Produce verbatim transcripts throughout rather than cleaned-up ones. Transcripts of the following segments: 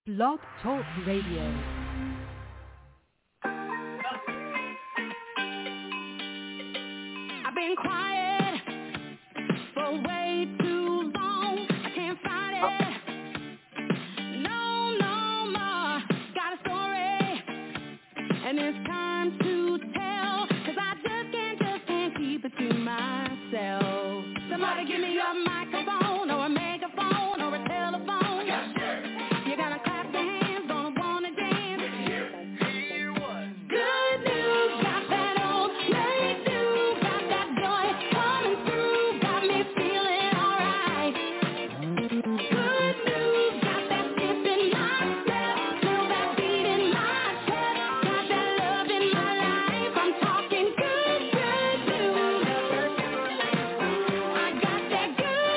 Blog Talk Radio. I've been quiet for way too long. I can't fight it. No, no more. Got a story, and it's time to tell. 'Cause I just can't, just can't keep it to myself. Somebody give me a microphone or a megaphone or a telephone. You gotta clap your hands, gonna wanna dance. Good news, got that old late do, got that joy coming through, got me feeling alright. Good news, got that skip in my step, feel that beat in my chest, got that love in my life. I'm talking good, good news. I got that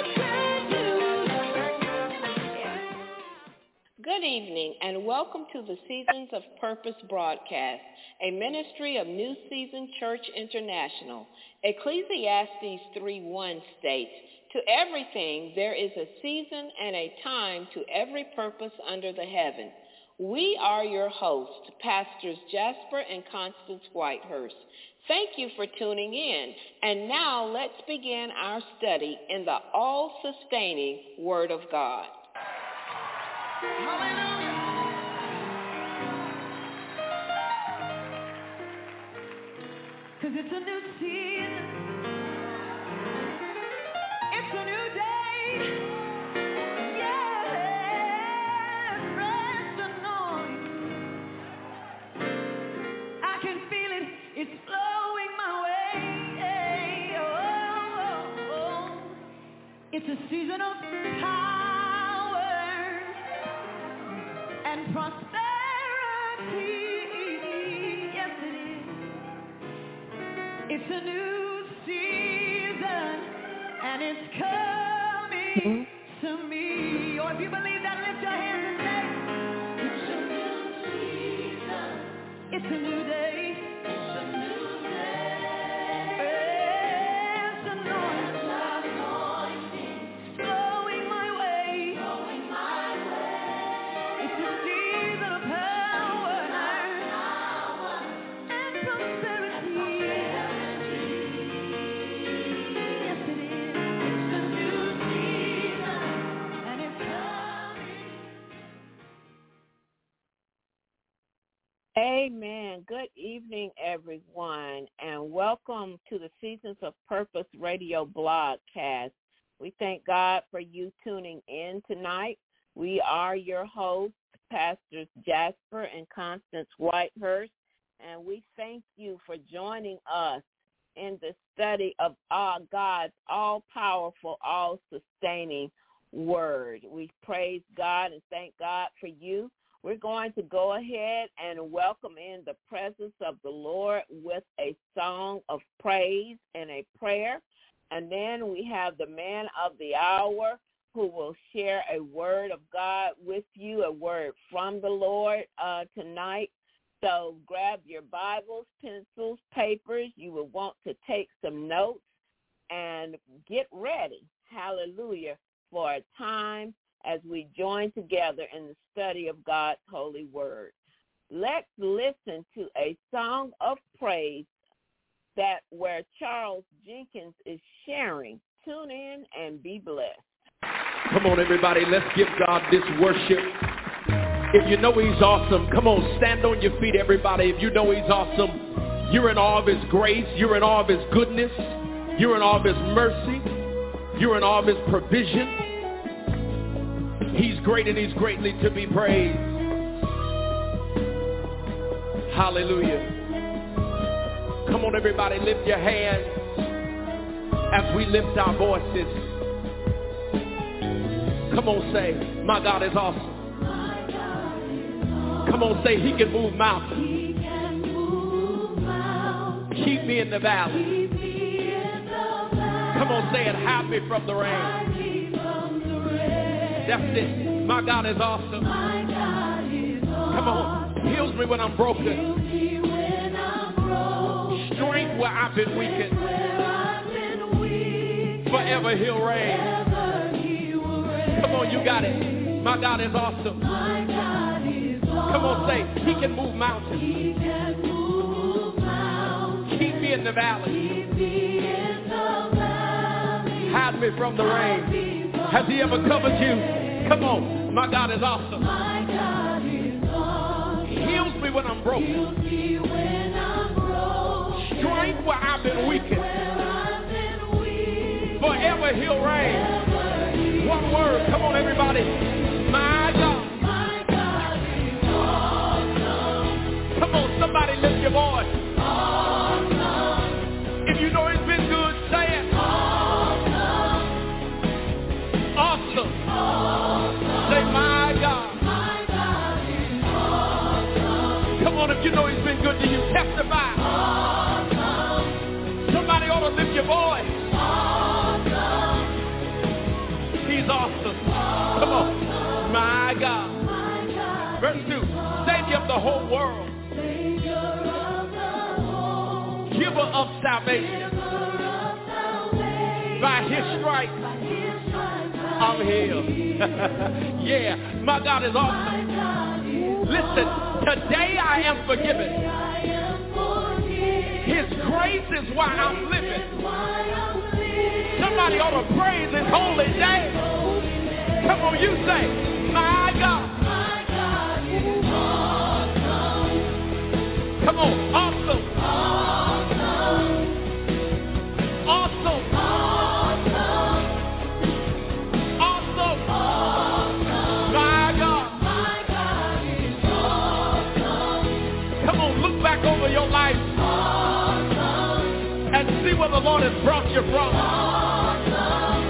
good, good news. Good evening and welcome to the Seasons of Purpose broadcast, a ministry of New Season Church International. Ecclesiastes three one states, "To everything there is a season and a time to every purpose under the heaven." We are your hosts, Pastors Jasper and Constance Whitehurst. Thank you for tuning in. And now let's begin our study in the all-sustaining Word of God. Cause it's a new season, it's a new day, yeah, fresh anointing, I can feel it, it's flowing my way, oh, oh, oh. It's a season of power and prosperity. It's a new season, and it's coming to me. Or if you believe that, lift your hands and say, it's a new season. It's a new day. It's a new day. It's anointing. Flowing my way. Flowing my way. It's a season of power and prosperity. Amen. Good evening, everyone, and welcome to the Seasons of Purpose radio broadcast. We thank God for you tuning in tonight. We are your hosts, Pastors Jasper and Constance Whitehurst, and we thank you for joining us in the study of our God's all-powerful, all-sustaining Word. We praise God and thank God for you. We're going to go ahead and welcome in the presence of the Lord with a song of praise and a prayer. And then we have the man of the hour who will share a word of God with you, a word from the Lord uh, tonight. So grab your Bibles, pencils, papers. You will want to take some notes and get ready, hallelujah, for a time as we join together in the study of God's holy word. Let's listen to a song of praise that where Charles Jenkins is sharing. Tune in and be blessed. Come on, everybody, let's give God this worship. If you know he's awesome, come on, stand on your feet, everybody. If you know he's awesome, you're in awe of his grace, you're in awe of his goodness, you're in awe of his mercy, you're in awe of his provision. He's great and he's greatly to be praised. Hallelujah. Come on, everybody, lift your hands as we lift our voices. Come on, say, my God is awesome. Come on, say, he can move mountains. Keep me in the valley. Come on, say it, hide me from the rain. That's it. My God is awesome. My God is awesome. Come on. Heals me when I'm broken. Heals me when I'm broken. Strength where I've been weakened. Where I've been weak. Forever he'll reign. Forever he will reign. Come on, you got it. My God is awesome. My God Come on, say, he can move mountains. He can move mountains. Keep me in the valley. Keep me in the valley. Hide me from the rain. Has he ever covered you? Come on, my God is awesome. My God is awesome. He heals me when I'm broken. Heals me when I'm broken. Strength where I've been weakened. Where I've been weak. Forever he'll reign. One word, come on everybody. My God. My God is awesome. Come on, somebody lift your voice. Awesome. If you know he's been good, say it. Awesome. Awesome. Awesome. Say, my God. My God is awesome. Come on, if you know he's been good to you, testify. Awesome. Somebody ought to lift your voice. Awesome. He's awesome. Come on. My God. My God. Verse two. Savior of the whole world. Savior of the whole. Giver of salvation. Giver of salvation. By his stripes, By his stripes I'm healed. Yeah, my God is awesome. My God is Listen, today I am forgiven. I am forgiven. His grace is why I'm living. Why I'm living. Somebody ought to praise his holy name. Come on, you say, my God. My God is awesome. Come on, awesome. Awesome. Awesome. Awesome. Awesome. Awesome. My God. My God is awesome. Come on, look back over your life Awesome. and see where the Lord has brought you from. Awesome.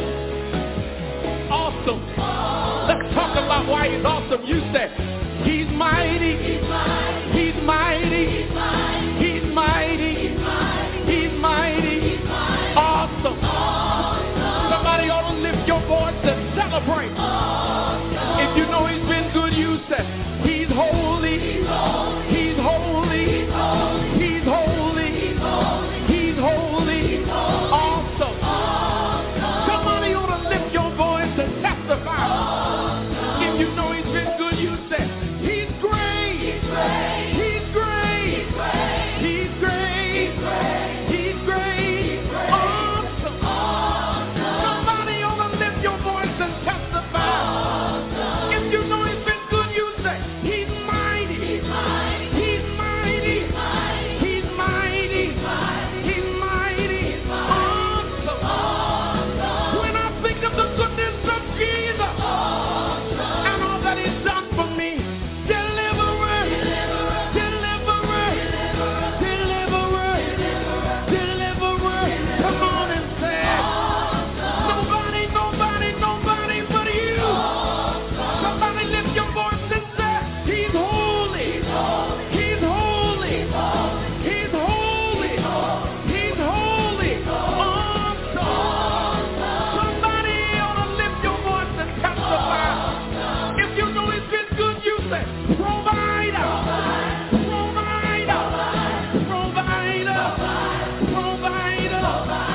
Awesome. Let's talk about why he's awesome. You say, he's mighty. He's mighty. He's mighty. He's mighty. He's mighty. He's mighty. He's mighty. He's mighty. Awesome. Awesome. Somebody ought to lift your voice and celebrate. Awesome. If you know he's been good, you say, he's holy. He's holy. He's holy. He's holy. He's holy. He's holy. He's holy. He's holy. Awesome. Awesome. Somebody ought to lift your voice and testify. Awesome. If you know he's been good, you say, he's great. He's great. He's great. He's great. He's great. He's great. He's great. He's great. Awesome. Awesome. Somebody ought to lift your voice and testify. Awesome. If you know he's been good, you say, he's mighty. He's mighty. He's mighty. He's mighty. He's mighty. He's mighty. He's mighty. He's mighty. Awesome. Awesome. When I think of the goodness of Jesus Awesome. and all that he's done for me, deliverer, deliverer, deliverer, deliverer. Come on and say it. Nobody, nobody, nobody but you. Somebody lift your voice and say, he's holy. He's holy. He's holy. He's holy. Awesome. Somebody ought to lift your voice and testify. If you know he's been good, you say, provider. Provider. Provider. Provider.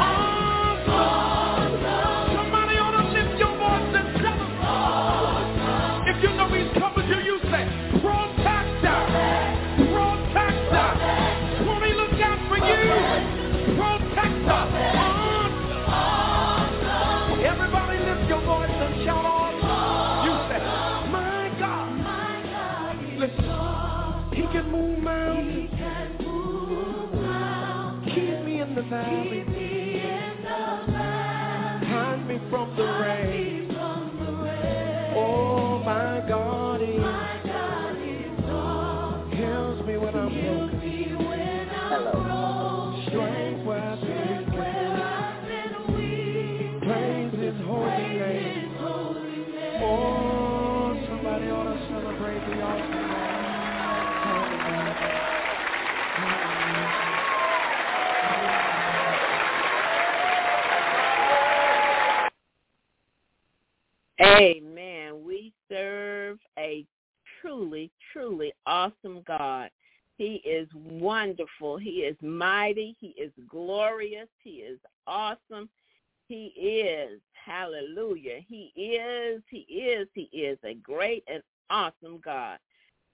Awesome. Somebody ought to lift your voice and celebrate. If you know he's covered you, you say, protector. Protector. Won't he look out for you? Protector. Awesome. Everybody lift your voice and shout on. You say, my God. My God is Listen, awesome. he can move mountains. He can move mountains. Keep me in the Keep valley. me in the valley. Hide me from the Hide rain. me from the rain. Oh, my God, he My God is awesome. heals me when I'm Heals broken. me when I'm broken. Strength where I've been Strength weak. where I've been weak. Praise his holy Praise name. His holy name. Oh, somebody ought to celebrate the awesome Lord. Amen. We serve a truly, truly awesome God. He is wonderful. He is mighty. He is glorious. He is awesome. He is, hallelujah. He is, he is, he is a great and awesome God.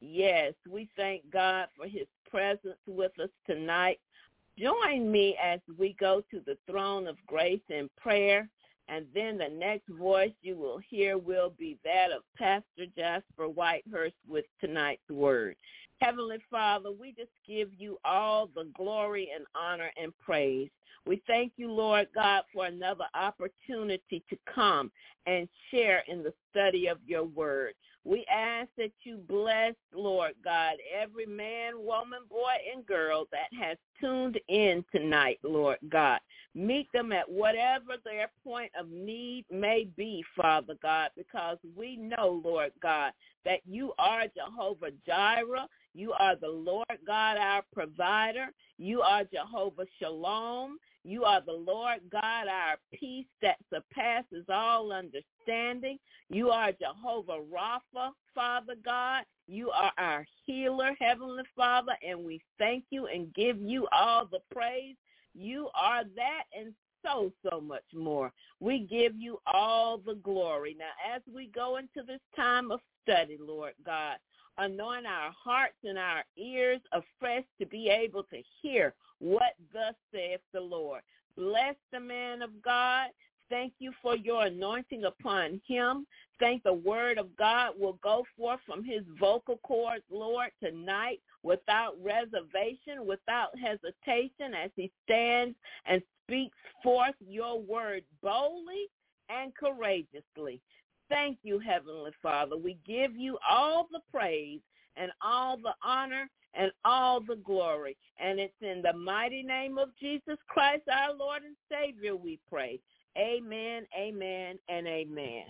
Yes, we thank God for his presence with us tonight. Join me as we go to the throne of grace in prayer, and then the next voice you will hear will be that of Pastor Jasper Whitehurst with tonight's word. Heavenly Father, we just give you all the glory and honor and praise. We thank you, Lord God, for another opportunity to come and share in the study of your word. We ask that you bless, Lord God, every man, woman, boy, and girl that has tuned in tonight, Lord God. Meet them at whatever their point of need may be, Father God, because we know, Lord God, that you are Jehovah Jireh. You are the Lord God, our provider. You are Jehovah Shalom. You are the Lord God, our peace that surpasses all understanding. You are Jehovah Rapha, Father God. You are our healer, Heavenly Father, and we thank you and give you all the praise. You are that and so, so much more. We give you all the glory. Now, as we go into this time of study, Lord God, anoint our hearts and our ears afresh to be able to hear what thus saith the Lord. Bless the man of God. Thank you for your anointing upon him. Thank the word of God will go forth from his vocal cords, Lord, tonight without reservation, without hesitation, as he stands and speaks forth your word boldly and courageously. Thank you, Heavenly Father. We give you all the praise and all the honor and all the glory. And it's in the mighty name of Jesus Christ, our Lord and Savior, we pray. Amen, amen, and amen.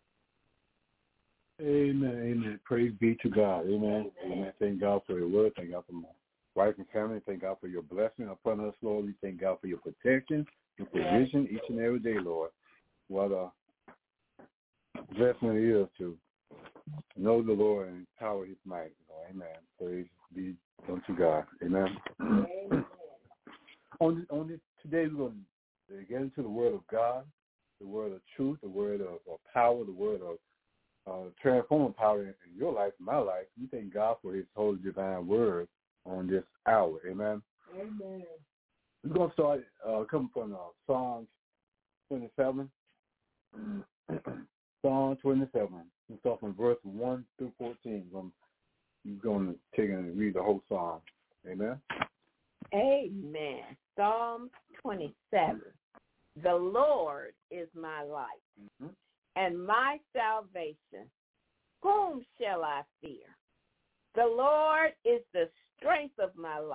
Amen, amen. Praise be to God. Amen. Amen. Thank God for your word. Thank God for my wife and family. Thank God for your blessing upon us, Lord. We thank God for your protection, your provision each and every day, Lord. What a blessing it is to know the Lord and power his might, Lord. Amen. Praise be unto God. Amen. Amen. on, on this, today we're going to get into the word of God, the word of truth, the word of, of power, the word of uh, transforming power in, in your life, in my life. We thank God for his holy divine word on this hour. Amen. Amen. We're going to start uh, coming from uh, Psalms twenty-seven. Psalm twenty-seven. We start from verse one through fourteen. I'm going to take and read the whole psalm. Amen. Amen. Psalm twenty-seven. The Lord is my light mm-hmm. and my salvation. Whom shall I fear? The Lord is the strength of my life.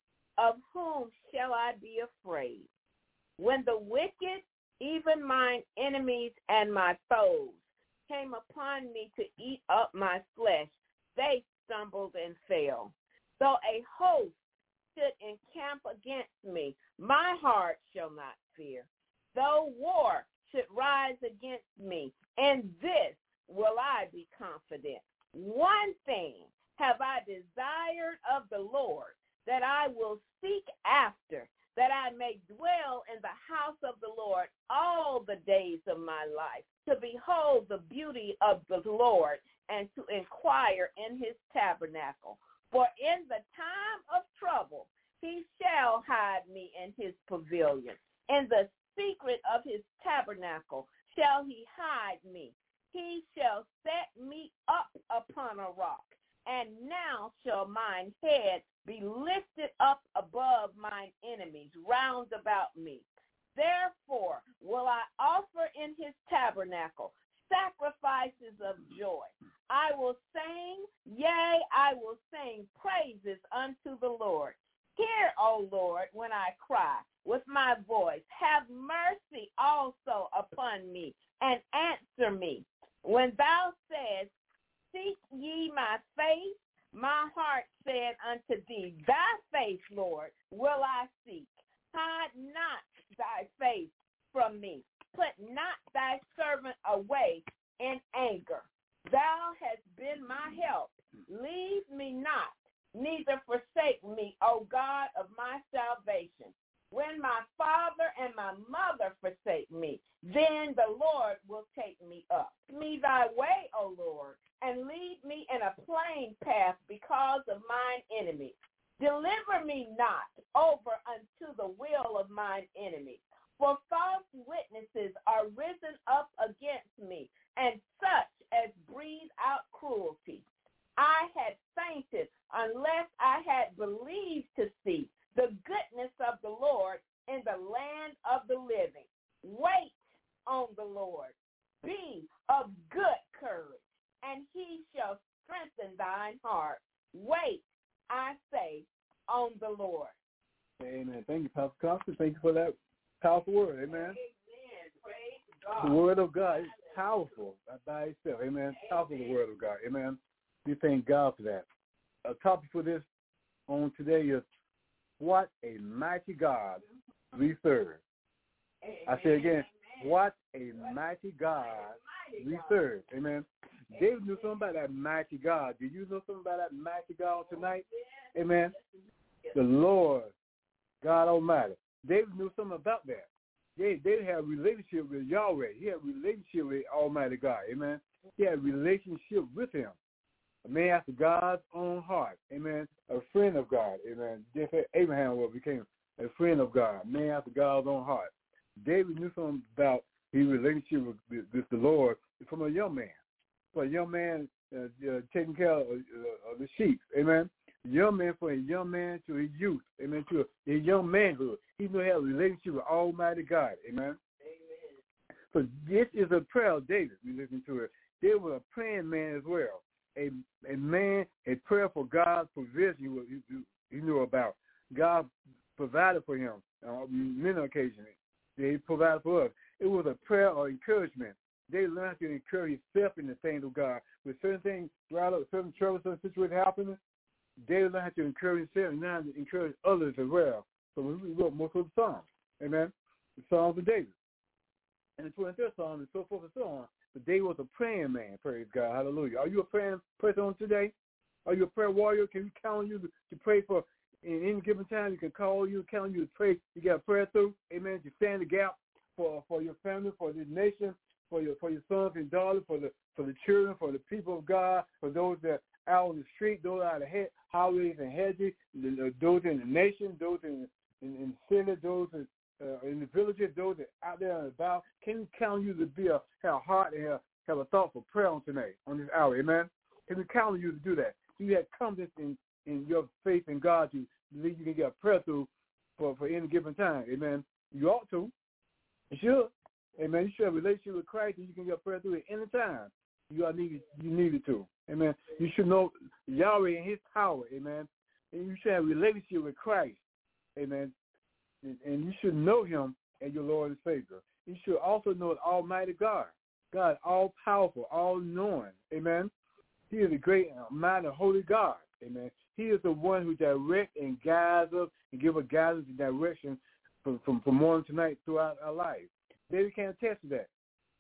Of whom shall I be afraid? When the wicked, even mine enemies and my foes, came upon me to eat up my flesh, they stumbled and fell. Though a host should encamp against me, my heart shall not fear. Though war should rise against me, in this will I be confident. One thing have I desired of the Lord, that I will seek after, that I may dwell in the house of the Lord all the days of my life, to behold the beauty of the Lord and to inquire in his tabernacle. For in the time of trouble he shall hide me in his pavilion. In the secret of his tabernacle shall he hide me. He shall set me up upon a rock, and now shall mine head be lifted up above mine enemies round about me. Therefore will I offer in his tabernacle sacrifices of joy. I will sing, yea, I will sing praises unto the Lord. Hear, O Lord, when I cry with my voice. Have mercy also upon me and answer me. When thou saidst, seek ye my face, my heart said unto thee, thy face, Lord, will I seek. Hide not thy face from me. Put not thy servant away in anger. Thou hast been my help. Leave me not, neither forsake me, O God of my salvation. When my father and my mother forsake me, then the Lord will take me up. Me thy way, O Lord, and lead me in a plain path because of mine enemies. Deliver me not over unto the will of mine enemies. For false witnesses are risen up against me, and such as breathe out cruelty. I had fainted unless I had believed to see the goodness of the Lord in the land of the living. Wait on the Lord. Be of good courage, and he shall strengthen thine heart. Wait, I say, on the Lord. Amen. Thank you, Pastor Constance. Thank you for that powerful word. Amen. Amen. Praise God. The word of God is powerful by itself. Amen. Amen. Powerful, the word of God. Amen. We thank God for that. A topic for this on today is, what a mighty God we serve. Amen. I say again, what a mighty God we serve. Amen. David knew something about that mighty God. Do you know something about that mighty God tonight? Amen. The Lord, God Almighty. David knew something about that. They they had a relationship with Yahweh. He had a relationship with Almighty God. Amen. He had a relationship with him. A man after God's own heart. Amen. A friend of God. Amen. Just as Abraham was, became a friend of God. A man after God's own heart. David knew something about his relationship with, with, with the Lord from a young man. For a young man uh, uh, taking care of, uh, of the sheep. Amen. A young man, for a young man to his youth. Amen. To a, a young manhood. He knew he had a relationship with Almighty God. Amen. Amen. So this is a prayer of David. We listen to it. David was a praying man as well. A a man, a prayer for God's provision he, he, he knew about. God provided for him on many occasions. He provided for us. It was a prayer of encouragement. They learned to encourage yourself in the things of God. With certain things, certain troubles, certain situations happening, they learned to encourage themselves and now to encourage others as well. So we wrote most of the Psalms. Amen. The Psalms of David. And the twenty-third Psalm and so forth and so on. But David was a praying man, praise God. Hallelujah. Are you a praying person on today? Are you a prayer warrior? Can we count on you to, to pray for in any given time? You can call you, count on you to pray. You got a prayer through. Amen. To stand the gap for, for your family, for this nation, for your for your sons and daughters, for the for the children, for the people of God, for those that are out on the street, those out of the highways and hedges, those in the nation, those in in, in the city, those in Uh, in the villages, those that out there and about, can we count on you to be a have a heart and have, have a thought for prayer on tonight, on this hour, amen? Can we count on you to do that? You have confidence in, in your faith in God to believe you can get a prayer through for, for any given time, amen? You ought to. You should. Amen. You should have a relationship with Christ and you can get a prayer through at any time you are needed you needed to. Amen. You should know Yahweh and his power, amen. And you should have a relationship with Christ. Amen. And you should know him as your Lord and Savior. You should also know Almighty God. God, all-powerful, all-knowing. Amen. He is a great, mighty, holy God. Amen. He is the one who directs and guides us and gives us guidance and direction from, from, from morning to night throughout our life. David can attest to that.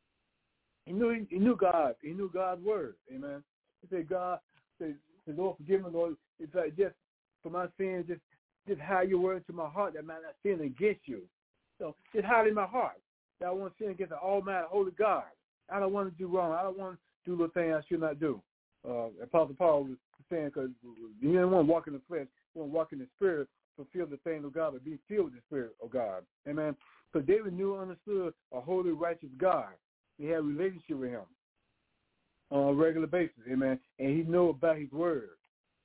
He knew he, he knew God. He knew God's word. Amen. He said, God, said, Lord, forgive me, Lord. It's like just for my sins, just Just hide your word into my heart that I might not sin against you. So just hide in my heart that I want to sin against the Almighty, Holy God. I don't want to do wrong. I don't want to do the thing I should not do. Uh, Apostle Paul was saying because you didn't want to walk in the flesh. You want to walk in the Spirit, fulfill the things of God, but be filled with the Spirit of God. Amen. So David knew and understood a holy, righteous God. He had a relationship with him on a regular basis. Amen. And he knew about his word.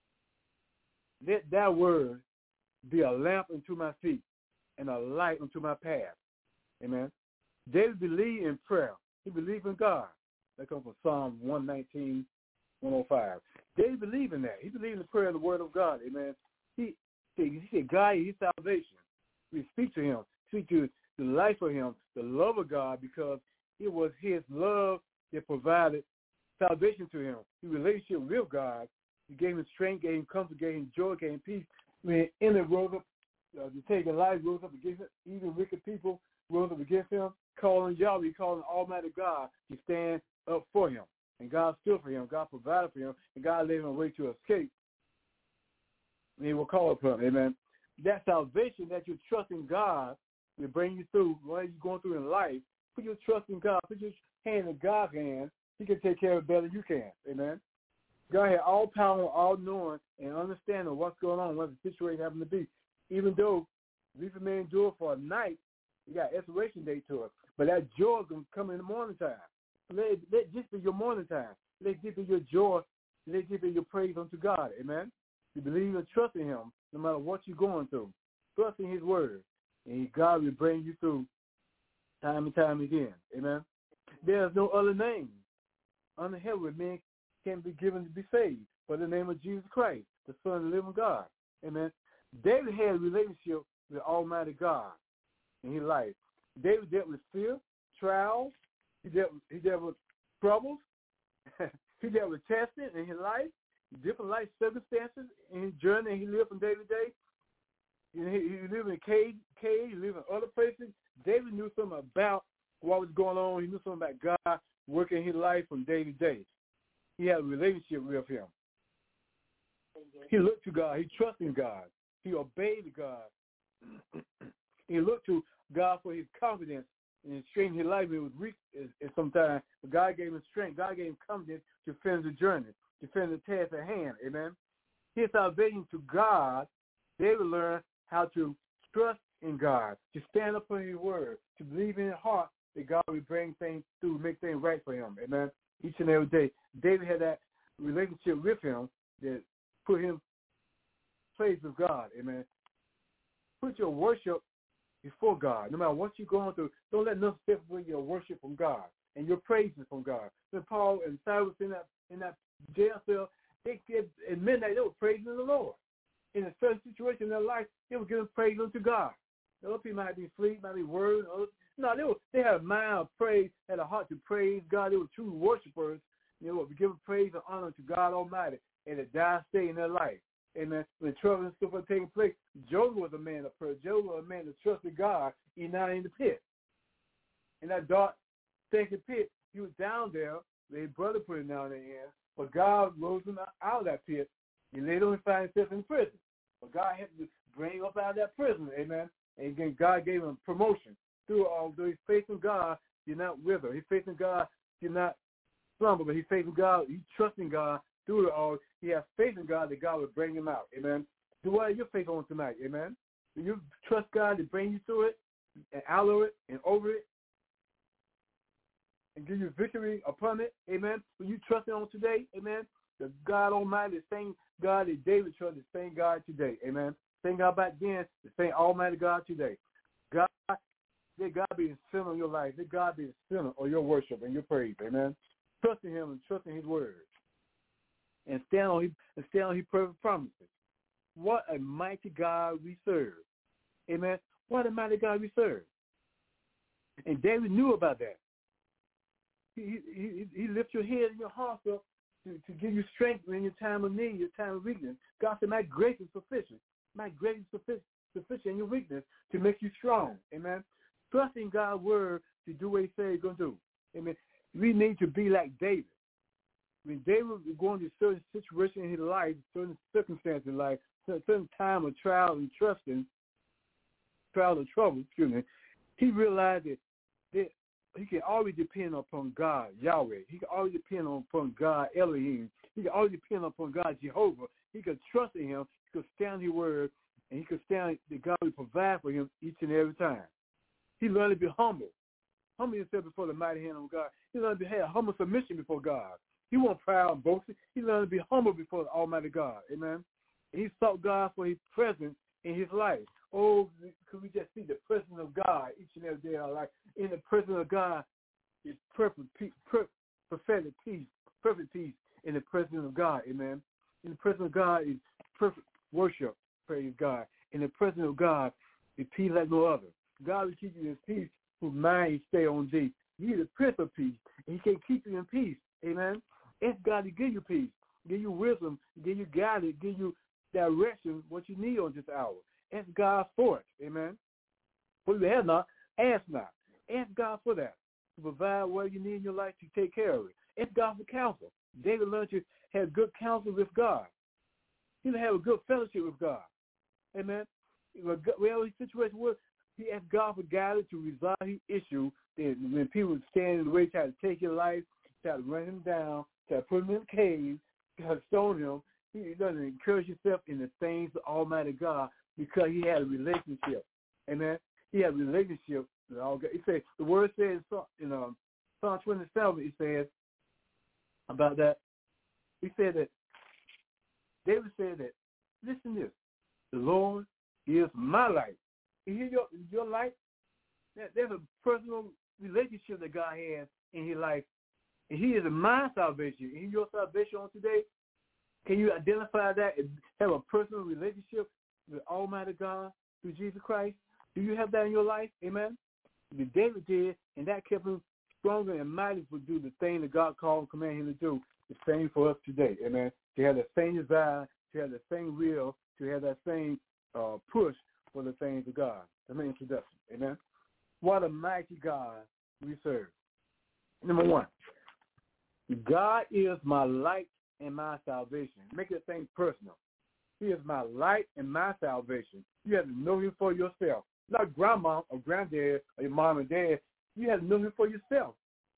Let that word be a lamp unto my feet and a light unto my path. Amen. David believed in prayer. He believed in God. That comes from Psalm one nineteen, one oh five. David believed in that. He believed in the prayer of the word of God. Amen. He, he said, God is his salvation. We speak to him, speak to the life of him, the love of God, because it was his love that provided salvation to him. His relationship with God, he gave him strength, gave him comfort, gave him joy, gave him peace. When enemy rose up uh, to take a life, rose up against him, even wicked people rose up against him, calling Yahweh, calling Almighty God to stand up for him. And God stood for him. God provided for him. And God led him a way to escape. And he will call upon him. Amen. that salvation that you trust in God will bring you through what you're going through in life. Put your trust in God. Put your hand in God's hand. He can take care of it better than you can. Amen. God has all power, all knowing, and understanding what's going on, what the situation happens to be. Even though weeping may endure for a night, you got expiration date to it. But that joy is going to come in the morning time. Let, let just be your morning time. Let it be your joy. Let it be your praise unto God. Amen. You believe and trust in him no matter what you're going through. Trust in his word. And God will bring you through time and time again. Amen. There is no other name under heaven where men can be given to be saved but the name of Jesus Christ, the Son of the living God. Amen. David had a relationship with Almighty God in his life. David dealt with fear, trials. He dealt with, he dealt with troubles. He dealt with testing in his life, different life circumstances in his journey. He lived from day to day. He, he lived in a cave, cave. He lived in other places. David knew something about what was going on. He knew something about God working his life from day to day. He had a relationship with him. He looked to God. He trusted in God. He obeyed God. He looked to God for his confidence and strength his life. It was weak at some time, but God gave him strength. God gave him confidence to finish the journey, to finish the task at hand. Amen. His salvation to God, David learned how to trust in God, to stand up for his word, to believe in his heart that God will bring things through, make things right for him. Amen. Each and every day. David had that relationship with him that put him place with God. Amen. Put your worship before God. No matter what you're going through, don't let nothing step away your worship from God and your praises from God. When Paul and Silas in that in that jail cell, they did at midnight they were praising the Lord. In a certain situation in their life, they were giving praise unto God. The other people might be asleep, might be worried. No, they were they had a mind of praise, had a heart to praise God. They were true worshipers. You know, giving praise and honor to God Almighty and a dire state in their life. Amen. When trouble and stuff was taking place, Job was a man of prayer. Job was a man that trusted God, even not in the pit. In that dark, stinking pit, he was down there. His brother put him down there, but God rose him out of that pit. He later on found himself in prison. But God had to bring him up out of that prison. Amen. And again, God gave him promotion. Through all, though he's facing God, he's not wither. He's facing God, he's not slumber, but he's facing God, he's trusting God. Through it all, he has faith in God that God will bring him out. Amen. Do what your faith on tonight. Amen. Do you trust God to bring you through it and out of it and over it and give you victory upon it? Amen. Will you trust him on today? Amen. The God Almighty, the same God that David trusted, the same God today. Amen. Same God back then, the same Almighty God today. God, let God be the center of your life. Let God be the center of your worship and your praise. Amen. Trusting him and trusting his word. And stand on his, and stand on his perfect promises. What a mighty God we serve. Amen. What a mighty God we serve. And David knew about that. He he, he lifts your head and your heart up to, to give you strength in your time of need, your time of weakness. God said, my grace is sufficient. My grace is sufficient, sufficient in your weakness to make you strong. Amen. Trusting God's word to do what he said he's going to do. Amen. We need to be like David. When David was going through certain situations in his life, certain circumstances in life, certain time of trial and trusting, trial and trouble, excuse me, he realized that, that he can always depend upon God, Yahweh. He can always depend upon God, Elohim. He can always depend upon God, Jehovah. He could trust in him. He could stand his word, and he could stand that God will provide for him each and every time. He learned to be humble. Humble himself before the mighty hand of God. He learned to have humble submission before God. He wasn't proud and boasting. He learned to be humble before the Almighty God. Amen. And he sought God for his presence in his life. Oh, could we just see the presence of God each and every day of our life? In the presence of God is perfect peace, perfect peace, perfect peace in the presence of God. Amen. In the presence of God is perfect worship. Praise God. In the presence of God is peace like no other. God will keep you in peace whose mind stay on thee. He is the Prince of Peace, and he can keep you in peace. Amen. Ask God to give you peace, give you wisdom, give you guidance, give you direction, what you need on this hour. Ask God for it. Amen. What you have not, ask not. Ask God for that, to provide what you need in your life to take care of it. Ask God for counsel. David learned to have good counsel with God. He had a good fellowship with God. Amen. well, his situation was he asked God for guidance to resolve his issue. Then when people stand in the way, try to take his life, try to run him down, try to put him in a cave, try to stone him, he doesn't encourage himself in the things of Almighty God because he had a relationship. Amen. He had a relationship with all God. He said the word says in um, Psalm twenty-seven. It says about that. He said that David said that. Listen to this. The Lord is my life. You hear your your life? There's a personal relationship that God has in his life. And he is my salvation. In your salvation on today, can you identify that and have a personal relationship with Almighty God through Jesus Christ? Do you have that in your life? Amen? David did, and that kept him stronger and mighty to do the thing that God called and commanded him to do. The same for us today. Amen? To have the same desire, to have the same will, to have that same uh, push for the things of God. That's my introduction. Amen? What a mighty God we serve. Number one, God is my light and my salvation. Make that thing personal. He is my light and my salvation. You have to know him for yourself. Not grandma or granddad or your mom and dad. You have to know him for yourself.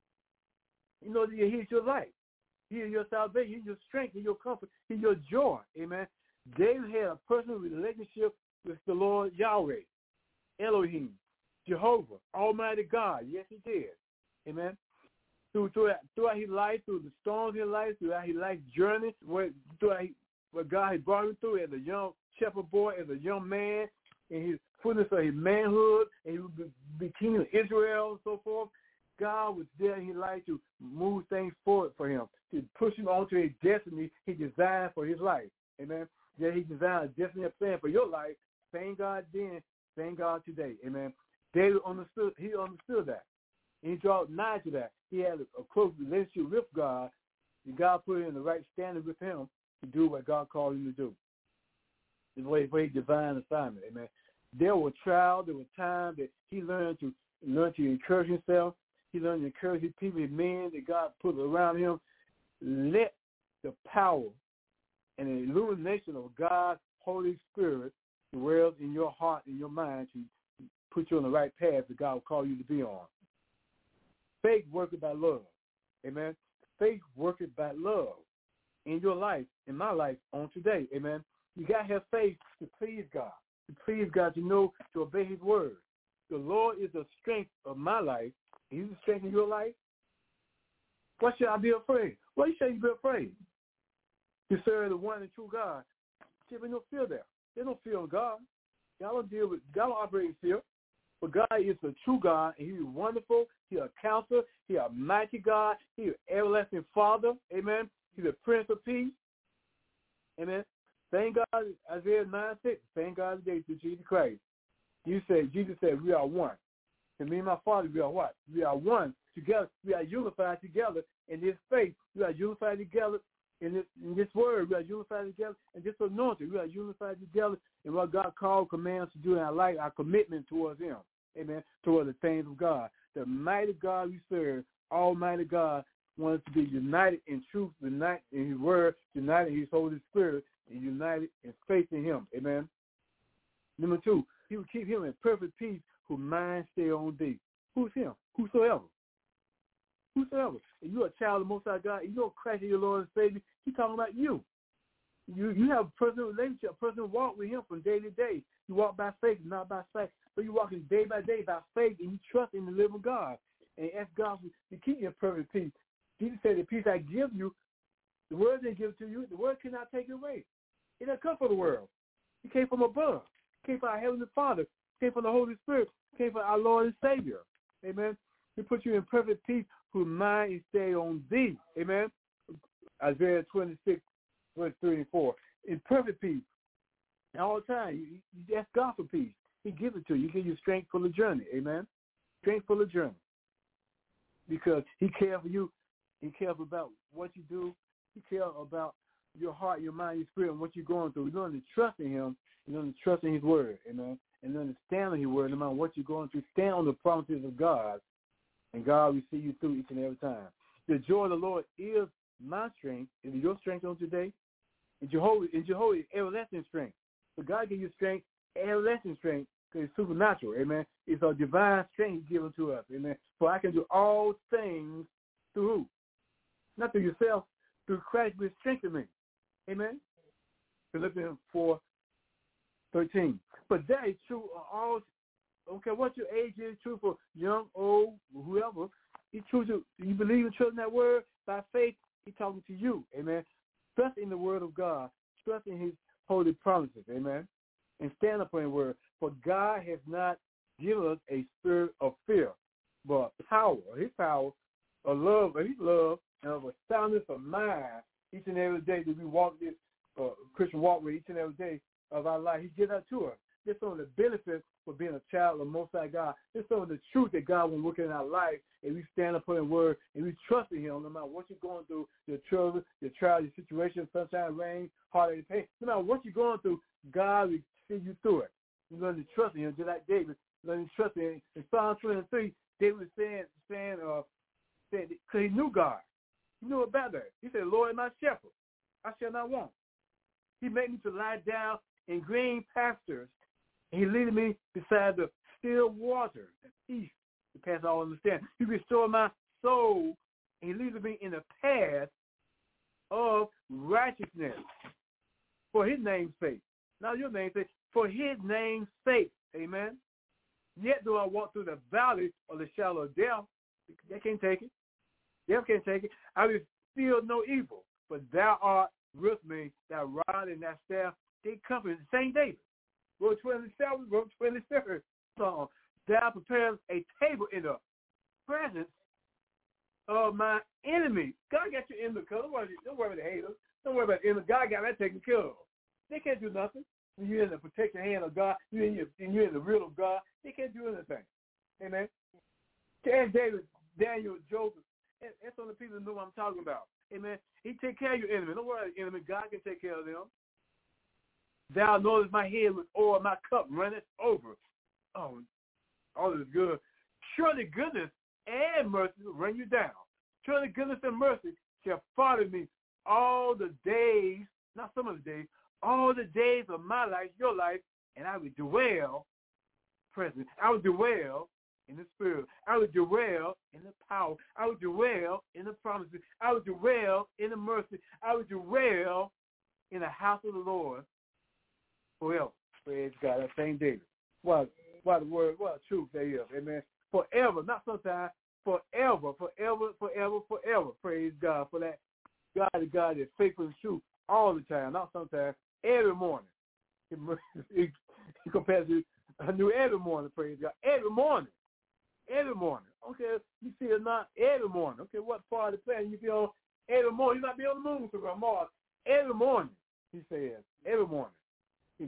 You know that he's your light. He is your salvation. He's your strength. He's your comfort. He's your joy. Amen. David had a personal relationship with the Lord Yahweh, Elohim, Jehovah, Almighty God. Yes, he did. Amen. Through, throughout, throughout his life, through the storms in life, throughout his life journey, where, throughout his, what God had brought him through as a young shepherd boy, as a young man, in his fullness of his manhood, and he would be, be king of Israel and so forth. God was there in his life to move things forward for him, to push him onto his destiny he designed for his life. Amen. That he designed a destiny and plan for your life. Same God then, same God today. Amen. David understood, he understood that. And he drew nigh to that. He had a, a close relationship with God, and God put him in the right standard with him to do what God called him to do. It's a very divine assignment. Amen. There were trials, there were times that he learned to learn to encourage himself. He learned to encourage his people, his men that God put around him. Let the power and the illumination of God's Holy Spirit dwell in your heart and your mind to put you on the right path that God will call you to be on. Faith worketh by love. Amen. Faith worketh by love in your life, in my life, on today. Amen. You got to have faith to please God, to please God, to know, to obey his word. The Lord is the strength of my life. He's the strength of your life. Why should I be afraid? Why should you be afraid? You serve the one and true God. There's no fear there. There's no fear of God. God don't deal with, God don't operate in fear. But God is the true God, and he's wonderful. He's a counselor. He's a mighty God. He's an everlasting Father. Amen. He's a Prince of Peace. Amen. Thank God, Isaiah nine six. Thank God today through Jesus Christ. You said, Jesus said, we are one. And me and my Father, we are what? We are one together. We are unified together in this faith. We are unified together in this, in this word. We are unified together in this anointing. We are unified together in what God called, commands to do in our life, our commitment towards him. Amen. Toward the things of God. The mighty God we serve, Almighty God, wants to be united in truth, united in his word, united in his Holy Spirit, and united in faith in him. Amen. Number two, he will keep him in perfect peace whose mind stay on thee. Who's him? Whosoever. Whosoever. If you're a child of the Most High God, you know Christ is your Lord and Savior, he's talking about you. You you have a personal relationship, a personal walk with him from day to day. You walk by faith, not by sight. So you're walking day by day by faith, and you trust in the living God. And ask God to keep you in perfect peace. Jesus said, the peace I give you, the word they give to you, the word cannot take it away. It doesn't come from the world. It came from above. It came from our Heavenly Father. It came from the Holy Spirit. It came from our Lord and Savior. Amen. He put you in perfect peace whose mind is stay on thee. Amen. Isaiah twenty-six, verse three and four. In perfect peace. And all the time, you, you ask God for peace. He gives it to you. He gives you strength for the journey. Amen. Strength for the journey. Because he cares for you. He cares about what you do. He cares about your heart, your mind, your spirit, and what you're going through. You learn to trust in him. You learn to trust in his word. Amen. And learn to stand on his word no matter what you're going through. Stand on the promises of God. And God will see you through each and every time. The joy of the Lord is my strength. Is it your strength on today? And Jehovah, and Jehovah is everlasting strength. So God gives you strength everlasting strength is supernatural, amen. It's a divine strength given to us, amen. For I can do all things through who? Not through yourself, through Christ which strengthens me, amen. Philippians four thirteen. But that is true of all, okay, what your age is, true for young, old, whoever. It's true to, you believe and trust in that word, by faith, he's talking to you, amen. Trust in the word of God, trust in his holy promises, amen. And stand upon the word. For God has not given us a spirit of fear, but power, his power, of love, of his love, and of a soundness of mind each and every day that we walk this uh, Christian walk with each and every day of our life. He gives that to us. This is some of the benefits for being a child of the Most High God. This is some of the truth that God will work in our life, and we stand up on the word, and we trust in him no matter what you're going through, your trouble, your trial, your situation, sunshine, rain, heartache, pain. No matter what you're going through, God will see you through it. You're going to trust in him, just like David. You're going to trust in him. In Psalm twenty-three, David was saying, saying, uh, saying, because he knew God. He knew about that. He said, Lord is my shepherd. I shall not want. He made me to lie down in green pastures, and he leaded me beside the still water, the peace to pass all understanding. He restored my soul, and he leaded me in the path of righteousness for his name's sake. Not your name's sake, for his name's sake. Amen. Yet do I walk through the valley of the shadow of death. They can't take it. Death can't take it. I will feel no evil, but thou art with me, that rod and that staff, they comfort the same David. Verse twenty-seven, verse twenty-seven song. Thou prepares a table in the presence of my enemy. God got your enemy covered. Don't worry, don't worry about the haters. Don't worry about the enemy. God got that taken care of. They can't do nothing. When you're in the protecting hand of God, you're in, your, you're in the will of God, they can't do anything. Amen. And David, Daniel, Joseph, and, and some of the people know what I'm talking about. Amen. He take care of your enemy. Don't worry about the enemy. God can take care of them. Thou knowest my head with oil, my cup runneth over. Oh, all is good. Surely goodness and mercy will run you down. Surely goodness and mercy shall follow me all the days, not some of the days, all the days of my life, your life, and I will dwell present. I will dwell in the spirit. I will dwell in the power. I will dwell in the promises. I will dwell in the mercy. I will dwell in the house of the Lord forever. Praise God. That same David. What, what the word, what the truth there is. Amen. Forever, not sometimes. Forever, forever, forever, forever. Praise God for that. God is God is faithful and true all the time, not sometimes. Every morning. He, he compares to I knew every morning, praise God. Every morning. Every morning. Okay, you see it not every morning. Okay, what part of the plan you feel every morning? You might be on the moon for Mars. Every morning, he says. Every morning. He,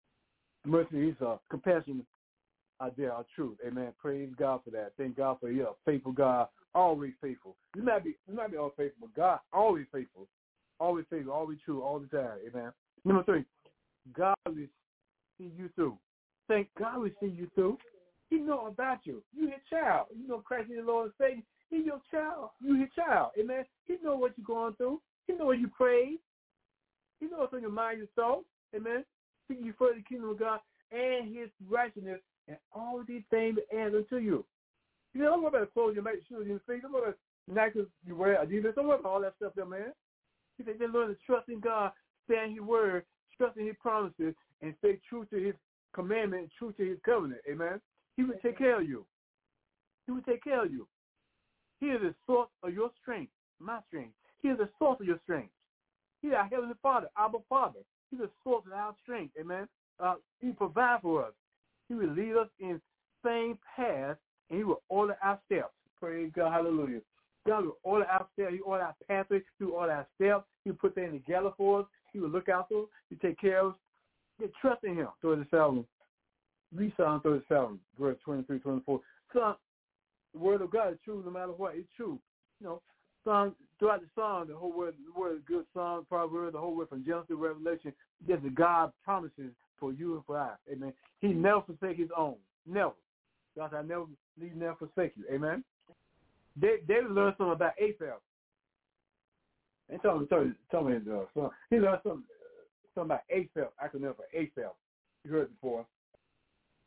mercy, his uh, compassion are there, are true. Amen. Praise God for that. Thank God for you. Faithful God, always faithful. You might be you might be all faithful, but God always faithful. Always faithful, always true, all the time. Amen. Number three, God will see you through. Thank God will see you through. He know about you. You his child. You know Christ is the Lord and Savior. He's your child. You his child. Amen. He know what you're going through. He know what you pray. He knows what's on your mind, your soul. Amen. Seek you for the kingdom of God and his righteousness, and all these things add unto you. You know, don't worry about clothes you make, shoes you feet. Don't worry about necklaces you wear, Adidas. Don't worry about all that stuff there, man. He said they learn to trust in God, stand his word, trust in his promises, and stay true to his commandment and true to his covenant. Amen. He will take care of you. He will take care of you. He is the source of your strength, my strength. He is the source of your strength. He is our Heavenly Father, Abba Father. He's the source of our strength. Amen. Uh, he provides for us. He will lead us in same path, and he will order our steps. Praise God. Hallelujah. God will order our steps. He will order our pathways. He will order our steps. He will put things together for us. He will look out for us. He will take care of us. Get trust in him. thirty-seven. Read Psalm thirty-seven, verse twenty-three, twenty-four. Psalm, the word of God is true no matter what. It's true. You know, Psalm, throughout the Psalm, the whole word, the word is good. Psalm, Proverbs, the whole word from Genesis to Revelation, just the God promises for you and for us. Amen. He never forsake his own. Never. God said, I never leave, never forsake you. Amen. David learned something about Asaph. And tell me, tell me, tell me, uh, he learned something, something about Asaph, acronym for Asaph. You heard it before.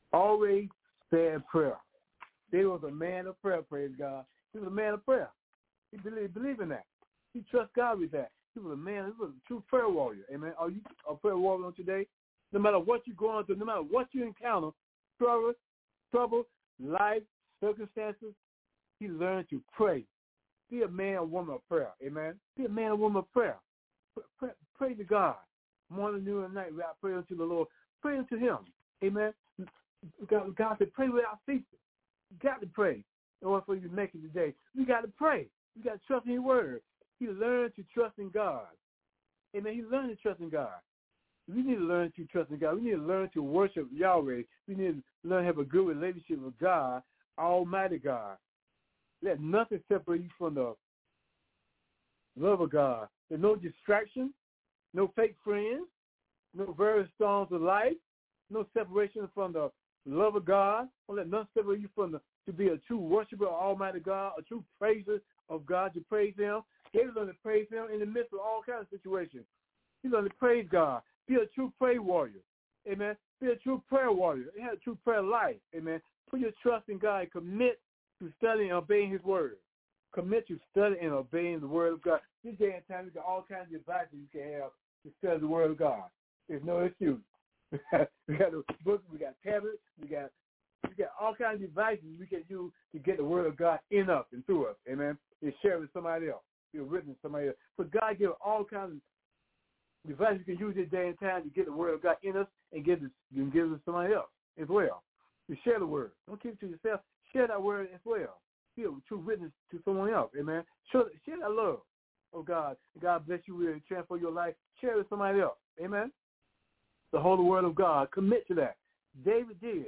always said prayer. David was a man of prayer, praise God. He was a man of prayer. He believed, believed in that. He trusted God with that. He was a man, he was a true prayer warrior. Amen. Are you a prayer warrior on today? No matter what you're going through, no matter what you encounter, trouble, trouble, life, circumstances, he learned to pray. Be a man or woman of prayer. Amen. Be a man or woman of prayer. Pray, pray, pray to God. Morning, noon, and night, we got to pray unto the Lord. Pray unto him. Amen. God, God said, pray without ceasing. You got to pray in order for you to make it today. We got to pray. We got to trust in his word. He learned to trust in God. Amen. He learned to trust in God. We need to learn to trust in God. We need to learn to worship Yahweh. We need to learn to have a good relationship with God, Almighty God. Let nothing separate you from the love of God. There's no distraction, no fake friends, no various storms of life, no separation from the love of God. Don't let nothing separate you from the to be a true worshiper of Almighty God, a true praiser of God, to praise him. David learned to praise him in the midst of all kinds of situations. He learned to praise God. Be a true prayer warrior. Amen. Be a true prayer warrior. He had a true prayer life. Amen. Put your trust in God and commit to studying and obeying his word. Commit to studying and obeying the word of God. This day and time, you got all kinds of advice you can have to study the word of God. There's no excuse. We got the books, we got tablets, we got we got all kinds of devices we can use to get the word of God in us and through us. Amen. And share it with somebody else. Be a witness to somebody else. But God gives all kinds of devices you can use this day and time to get the word of God in us and give it, you can give it to somebody else as well. You share the word. Don't keep it to yourself. Share that word as well. Be a true witness to someone else. Amen. Share, share that love of God. God bless you with and transfer your life. Share it with somebody else. Amen. The holy word of God. Commit to that. David did.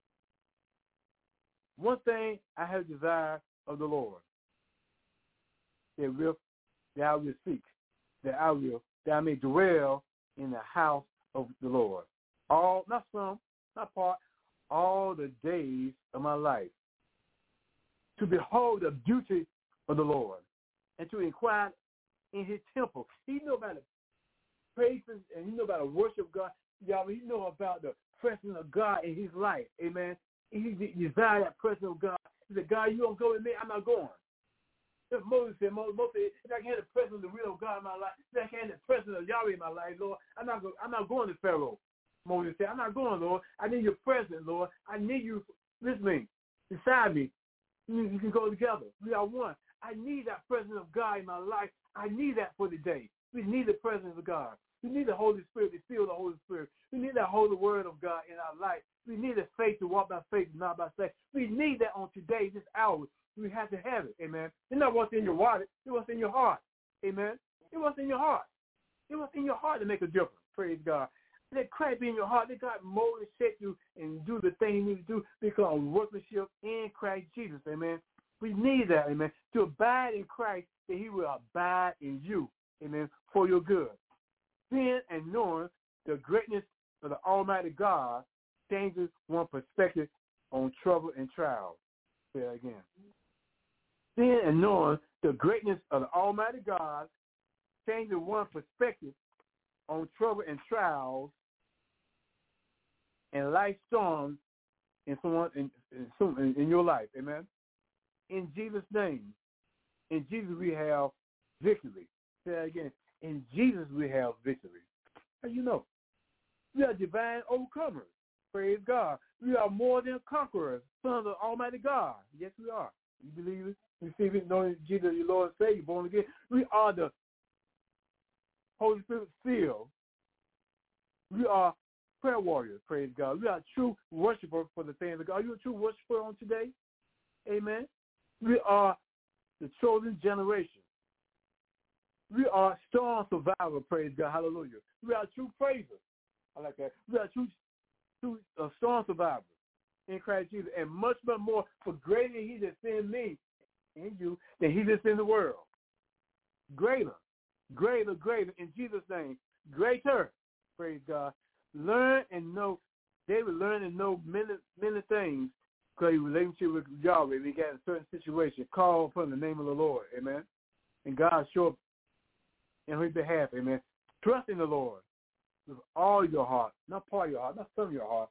One thing I have desired of the Lord, that, will, that I will seek, that I will, that I may dwell in the house of the Lord. All, not some, not part, all the days of my life. To behold the beauty of the Lord and to inquire in his temple. He knew about the praises and he knew about the worship of God. Y'all, he knew about the presence of God in his life. Amen. He desired that presence of God. He said, God, you don't go with me, I'm not going. That's Moses said, Moses said, if I can have the presence of the real God in my life, if I can have the presence of Yahweh in my life, Lord, I'm not, go, I'm not going to Pharaoh. Moses said, I'm not going, Lord. I need your presence, Lord. I need you with me, beside me. You can go together. We are one. I need that presence of God in my life. I need that for today. We need the presence of God. We need the Holy Spirit to feel the Holy Spirit. We need that holy word of God in our life. We need the faith to walk by faith and not by sight. We need that on today, this hour. We have to have it. Amen. It's not what's in your wallet. It's what's in your heart. Amen. It's what's in your heart. It's what's in your heart to make a difference. Praise God. Let Christ be in your heart. Let God mold and shape you and do the thing you need to do. Become workmanship in Christ Jesus. Amen. We need that. Amen. To abide in Christ, that he will abide in you. Amen. For your good. Seeing and knowing the greatness of the Almighty God changes one's perspective on trouble and trials. Say that again. Seeing and knowing the greatness of the Almighty God changes one's perspective on trouble and trials and life storms in someone in, in, in your life. Amen. In Jesus' name, in Jesus we have victory. Say that again. In Jesus we have victory. How you know? We are divine overcomers. Praise God. We are more than conquerors, sons of Almighty God. Yes, we are. You believe it? Receive it, knowing Jesus, your Lord and Savior, born again. We are the Holy Spirit sealed. We are prayer warriors, praise God. We are true worshipers for the things of God. Are you a true worshiper on today? Amen. We are the chosen generation. We are storm survivors, praise God. Hallelujah. We are true praisers. I like that. We are true, true uh, storm survivors in Christ Jesus. And much, much more, for greater he that's in me, in you, than he that's in the world. Greater, greater, greater, in Jesus' name. Greater, praise God. Learn and know. David learned and know many, many things because he relationship with Yahweh. He got in a certain situation. Call upon the name of the Lord. Amen. And God showed up in his behalf. Amen. Trust in the Lord with all your heart, not part of your heart, not some of your heart.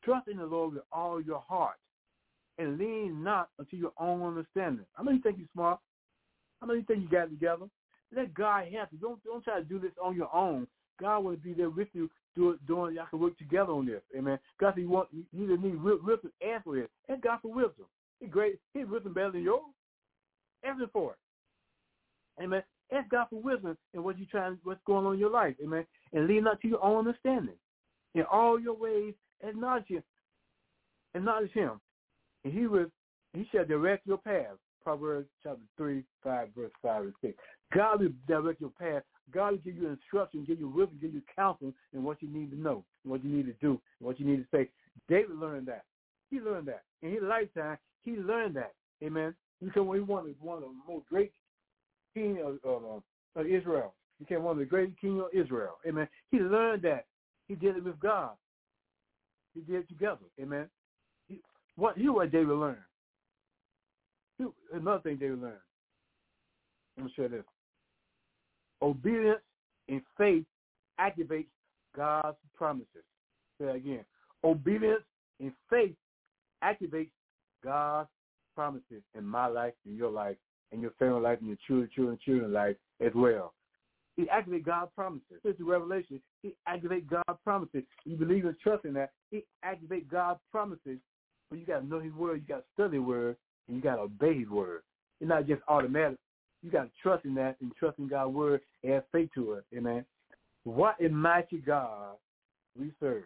Trust in the Lord with all your heart and lean not unto your own understanding. How many think you're smart? How many think you got it together? Let God help you. Don't, don't try to do this on your own. God will be there with you doing, doing y'all can work together on this. Amen. God said you want you need wisdom, ask for it. Ask God for wisdom. He's great. His wisdom better than yours. Ask him for it. Amen. Ask God for wisdom in what you trying, what's going on in your life. Amen. And lean not to your own understanding. In all your ways, acknowledge him. Acknowledge him. And he will he shall direct your path. Proverbs chapter three, five, verse five and six. God will direct your path. God will give you instruction, give you wisdom, give you counsel in what you need to know, what you need to do, what you need to say. David learned that. He learned that. In his lifetime, he learned that. Amen. Because when he wanted one of the most great king of, of, of Israel, he became one of the greatest kings of Israel. Amen. He learned that. He did it with God. He did it together. Amen. He, what, here's what David learned. Here, another thing David learned. Let me show this. Obedience and faith activates God's promises. Say that again. Obedience and faith activates God's promises in my life, in your life, in your family life, in your children, children, children's life as well. He activates God's promises. This is Revelation. He activates God's promises. You believe and trust in that. He activates God's promises. But you got to know his word. You got to study his word. And you got to obey his word. It's not just automatic. You got to trust in that and trust in God's word and have faith to it. Amen. What a mighty God we serve.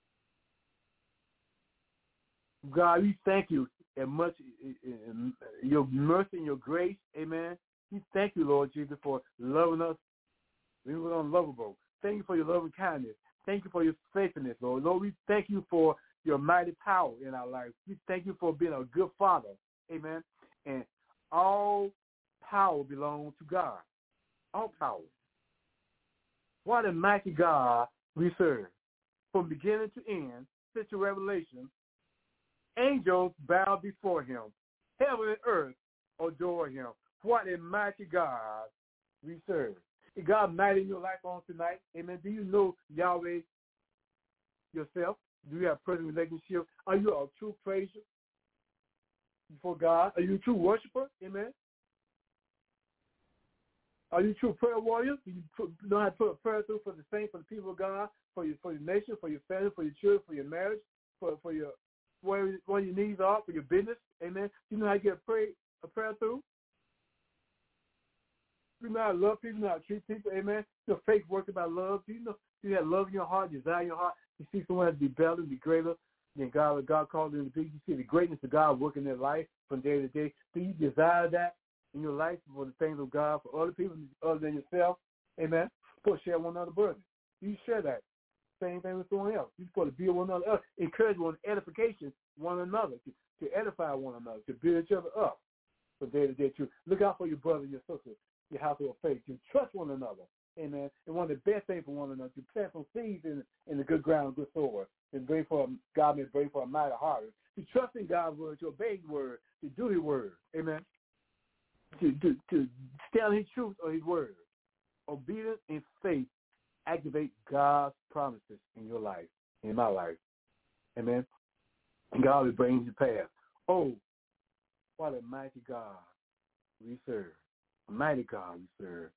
God, we thank you as much in your mercy and your grace. Amen. We thank you, Lord Jesus, for loving us. We were unlovable. Thank you for your loving kindness. Thank you for your faithfulness, Lord. Lord, we thank you for your mighty power in our life. We thank you for being a good father. Amen. And all power belongs to God. All power. What a mighty God we serve. From beginning to end, since the Revelation, angels bow before him. Heaven and earth adore him. What a mighty God we serve. Is God mighty in your life on tonight? Amen. Do you know Yahweh yourself? Do you have a personal relationship? Are you a true praiser before God? Are you a true worshiper? Amen. Are you a true prayer warrior? Do you put, know how to put a prayer through for the saints, for the people of God, for your for your nation, for your family, for your children, for your marriage, for for your where where your needs are, for your business? Amen. Do you know how to get a prayer a prayer through? Do you know how to love people? Do you know how to treat people? Amen. Your faith works by love. Do you know? Do you have love in your heart, desire in your heart? You see someone has to be better, be greater than God. God called them to be. You see the greatness of God working in their life from day to day. Do you desire that in your life for the things of God, for other people other than yourself? Amen. You're supposed to share one another burden. You share that. Same thing with someone else. You're supposed to build one another up, encourage one, edification one another, to, to edify one another, to build each other up from day to day. To look out for your brother and your sister, your household of faith, to trust one another. Amen. And one of the best things for one another, to plant some seeds in, in the good ground, good soil, and bring for God may bring for a mighty harvest. To trust in God's word, to obey his word, to do his word. Amen. To, to, to stand his truth or his word. Obedience and faith activate God's promises in your life, in my life. Amen. And God will bring you to pass. Oh, what a mighty God we serve. A mighty God we serve.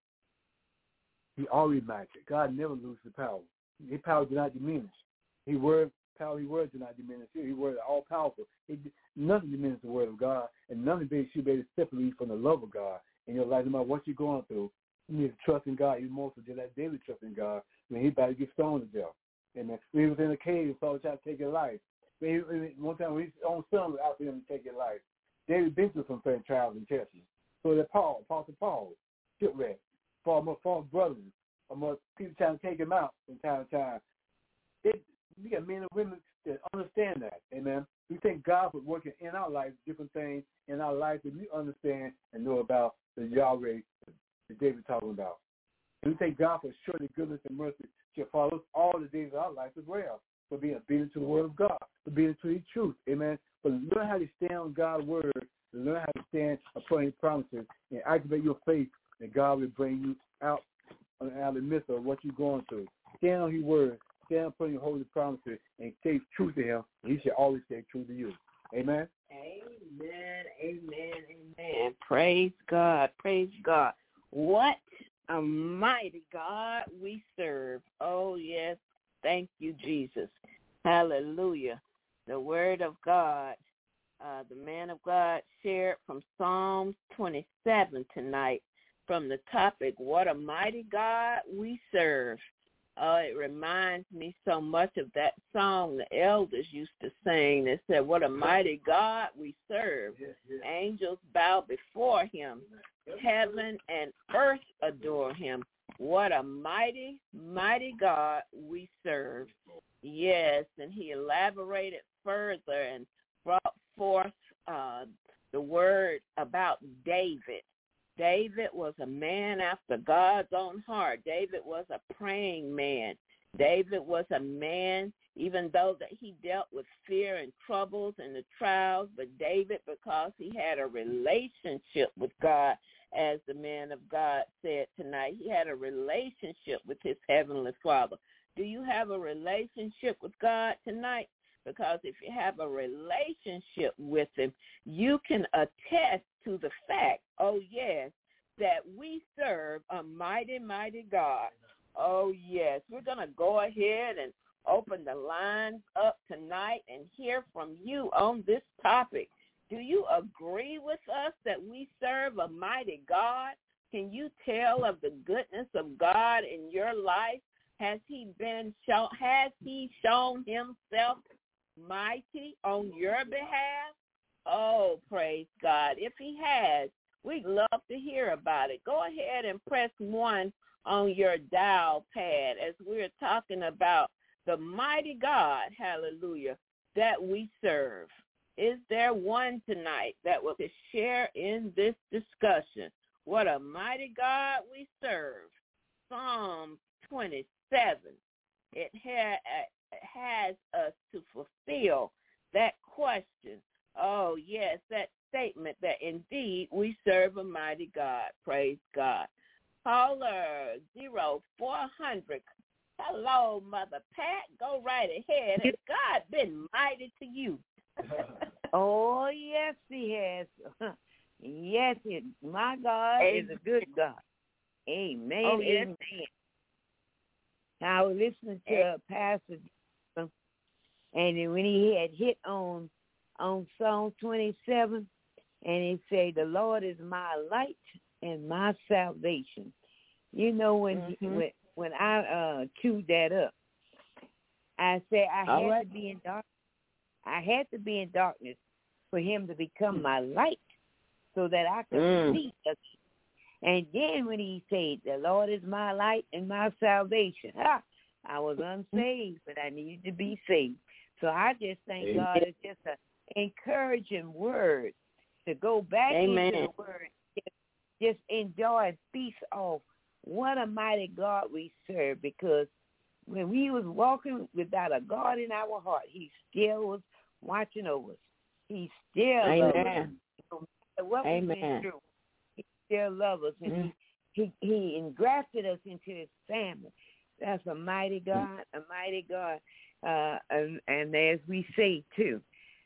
He always mighty. God never loses power. His power did not diminish. His word, power, his word did not diminish. His word is all powerful. It, nothing diminishes the word of God, and nothing should be able to separate you from the love of God in your life. No matter what you're going through, you need to trust in God even more so just like David trust in God when he about to get stoned to death. And when he was in the cave, Saul tried to take his life. When he, one time when his own son was out for him to take his life, David been through some trials and tests. So that Paul, Apostle Paul, shipwrecked. For my false brothers, or people trying to take him out from time to time. It, we got men and women that understand that, amen. We thank God for working in our life, different things in our life that we understand and know about the Yahweh that David talking about. And we thank God for surely goodness and mercy shall follow us all the days of our life as well, for being obedient to the word of God, for being to his truth, amen. But learn how to stand on God's word, and learn how to stand upon his promises, and activate your faith that God will bring you out, out of the midst of what you're going through. Stand on his word. stand upon your holy promises and stay true to him, he shall always stay true to you. Amen? Amen, amen, amen. Praise God, praise God. What a mighty God we serve. Oh, yes. Thank you, Jesus. Hallelujah. The word of God, uh, the man of God shared from Psalms twenty-seven tonight from the topic, what a mighty God we serve. Uh, it reminds me so much of that song the elders used to sing that said, what a mighty God we serve. Yes, yes. Angels bow before him. Heaven and earth adore him. What a mighty, mighty God we serve. Yes, and he elaborated further and brought forth uh, the word about David. David was a man after God's own heart. David was a praying man. David was a man, even though that he dealt with fear and troubles and the trials, but David, because he had a relationship with God, as the man of God said tonight, he had a relationship with his heavenly Father. Do you have a relationship with God tonight? Because if you have a relationship with him, you can attest to the fact, oh, yes, that we serve a mighty, mighty God. Oh, yes. We're going to go ahead and open the lines up tonight and hear from you on this topic. Do you agree with us that we serve a mighty God? Can you tell of the goodness of God in your life? Has he been shown, has he shown himself mighty on your behalf? Oh, praise God. If he has, we'd love to hear about it. Go ahead and press one on your dial pad as we're talking about the mighty God, hallelujah, that we serve. Is there one tonight that will share in this discussion? What a mighty God we serve. Psalm twenty-seven. It ha- has us to fulfill that question. Oh, yes, that statement that indeed we serve a mighty God. Praise God. Caller zero four hundred. Hello, Mother Pat. Go right ahead. Has God been mighty to you? Oh, yes, he has. Yes, he, my God Amen. Is a good God. Amen. Oh, yes. Amen. I was listening to a pastor, and when he had hit on on Psalm twenty-seven, and he said, the Lord is my light and my salvation. You know, when mm-hmm. he, when, when I uh, chewed that up, I said I All had right. to be in darkness. I had to be in darkness for him to become my light so that I could mm. see again. And then when he said, the Lord is my light and my salvation, ha, I was unsaved, but I needed to be saved. So I just thank Amen. God it's just an encouraging word to go back Amen. Into the word, just, just enjoy and feast off. What a mighty God we serve, because when we was walking without a God in our heart, he still was watching over us. He still Amen. Loves us. No matter what Amen. We've been through, he still loves us, and mm. he, he he engrafted us into his family. That's a mighty God, a mighty God. Uh, and, and as we say, too,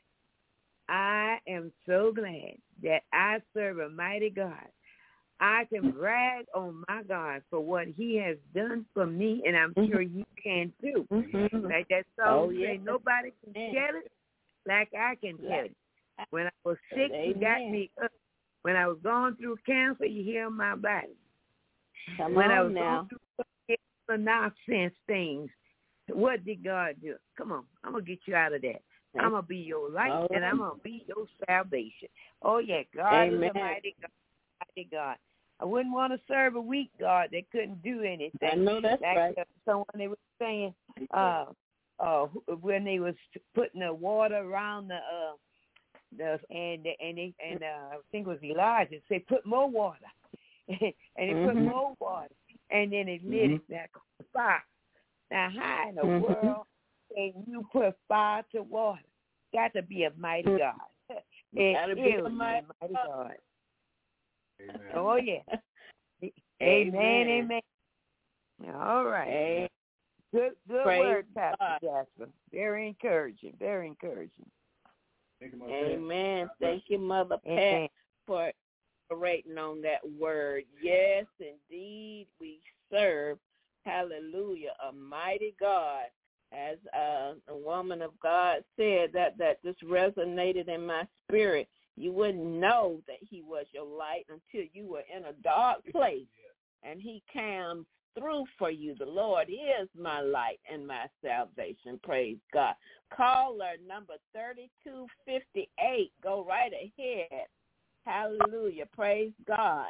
I am so glad that I serve a mighty God. I can brag on my God for what he has done for me, and I'm sure you can too. Mm-hmm. Like that song oh, yeah. say, nobody can tell it like I can tell it. When I was sick, Amen. He got me up. When I was going through cancer, he healed my body. Come when I was now. going through the nonsense things, what did God do? Come on, I'm going to get you out of that. I'm going to be your light, right. and I'm going to be your salvation. Oh, yeah, God Amen. Is a mighty God. Mighty God. I wouldn't want to serve a weak God that couldn't do anything. I know that's like right. Uh, someone they were saying uh, uh, when they was putting the water around the uh, the and and they, and uh, I think it was Elijah say put more water, and they mm-hmm. put more water, and then it lit mm-hmm. it back on the fire. Now, how in the mm-hmm. world can you put fire to water? Got to be a mighty God. It Gotta is be a mighty, mighty God. Amen. Oh, yeah. Amen, amen. All right. Good, good Praise word, Pastor God. Jasper. Very encouraging. Very encouraging. Thank you, Mother Amen. Thank you, Mother Pat, Amen. for elaborating on that word. Yes, indeed, we serve, hallelujah, a mighty God. As uh, a woman of God said, that, that just resonated in my spirit. You wouldn't know that he was your light until you were in a dark place, and he came through for you. The Lord is my light and my salvation. Praise God. Caller number thirty-two fifty-eight. Go right ahead. Hallelujah. Praise God.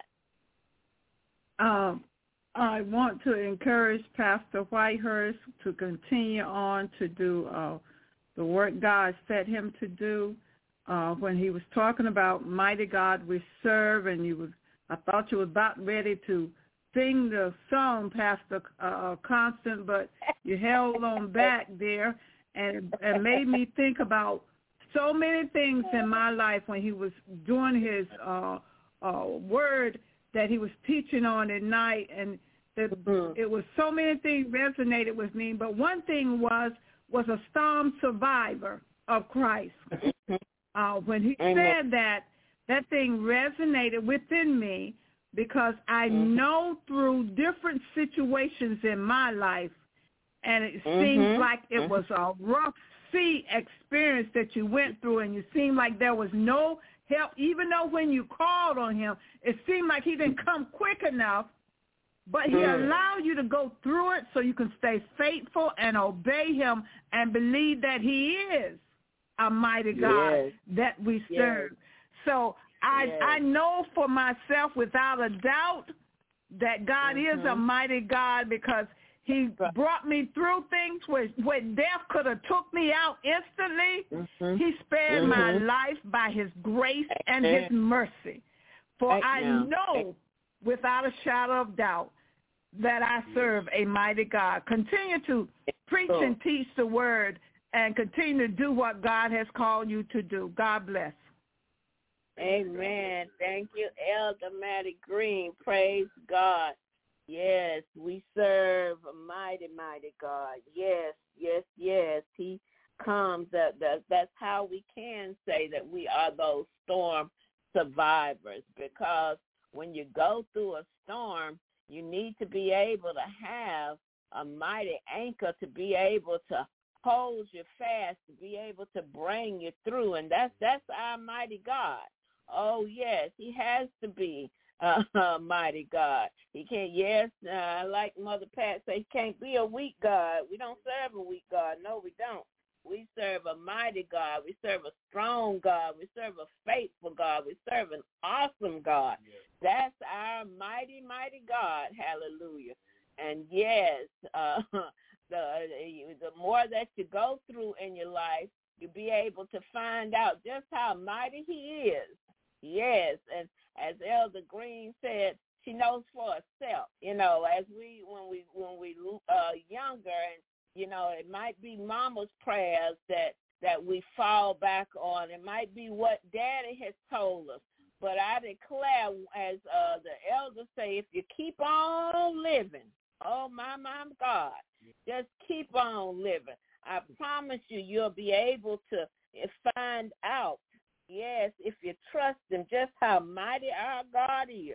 Um, I want to encourage Pastor Whitehurst to continue on to do uh, the work God set him to do. Uh, when he was talking about mighty God we serve, and you was, I thought you was about ready to sing the song, Pastor uh, Constant, but you held on back there, and it made me think about so many things in my life when he was doing his uh, uh, word that he was teaching on at night, and it, mm-hmm. it was so many things resonated with me. But one thing was was a storm survivor of Christ. Uh, when he Amen. said that, that thing resonated within me because I mm-hmm. know through different situations in my life, and it mm-hmm. seems like it mm-hmm. was a rough sea experience that you went through, and you seemed like there was no help, even though when you called on him, it seemed like he didn't come quick enough, but he mm. allowed you to go through it so you can stay faithful and obey him and believe that he is a mighty God yes. that we serve. Yes. So I yes. I know for myself without a doubt that God mm-hmm. is a mighty God, because he brought me through things where, where death could have took me out instantly. Mm-hmm. He spared mm-hmm. my life by his grace and his mercy. For right I now. know without a shadow of doubt that I serve a mighty God. Continue to preach and teach the word, and continue to do what God has called you to do. God bless. Amen. Thank you, Elder Mattie Green. Praise God. Yes, we serve a mighty, mighty God. Yes, yes, yes. He comes. That, that That's how we can say that we are those storm survivors, because when you go through a storm, you need to be able to have a mighty anchor to be able to hold you fast, to be able to bring you through, and that's that's our mighty God. Oh, yes, he has to be a uh, mighty God. He can't, yes, uh, like Mother Pat said, he can't be a weak God. We don't serve a weak God. No, we don't. We serve a mighty God. We serve a strong God. We serve a faithful God. We serve an awesome God. Yes. That's our mighty, mighty God. Hallelujah. And yes, uh, the the more that you go through in your life, you'll be able to find out just how mighty he is. Yes, and as Elder Green said, she knows for herself. You know, as we when we when we uh, younger, and you know, it might be Mama's prayers that that we fall back on. It might be what Daddy has told us. But I declare, as uh, the elders say, if you keep on living, oh my my God, just keep on living. I promise you, you'll be able to find out. Yes, if you trust him, just how mighty our God is,